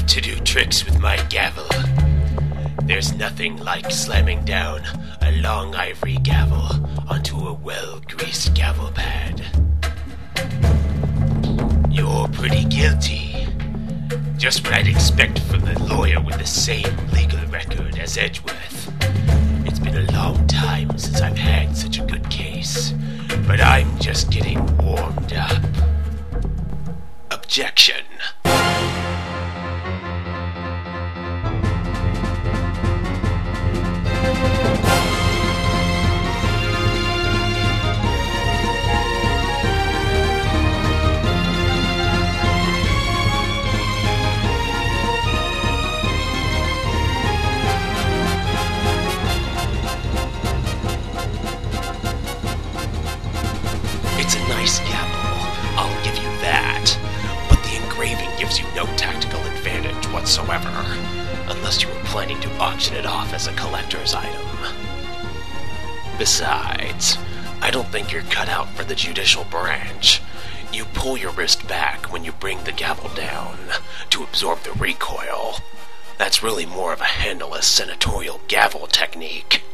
to do tricks with my gavel. There's nothing like slamming down a long ivory gavel onto a well-greased gavel pad. You're pretty guilty. Just what I'd expect from a lawyer with the same legal record as Edgeworth. It's been a long time since I've had such a good case, but I'm just getting warmed up. Objection. It's a nice gavel, I'll give you that, but the engraving gives you no tactical advantage whatsoever, unless you were planning to auction it off as a collector's item. Besides, I don't think you're cut out for the judicial branch. You pull your wrist back when you bring the gavel down to absorb the recoil. That's really more of a handleless senatorial gavel technique.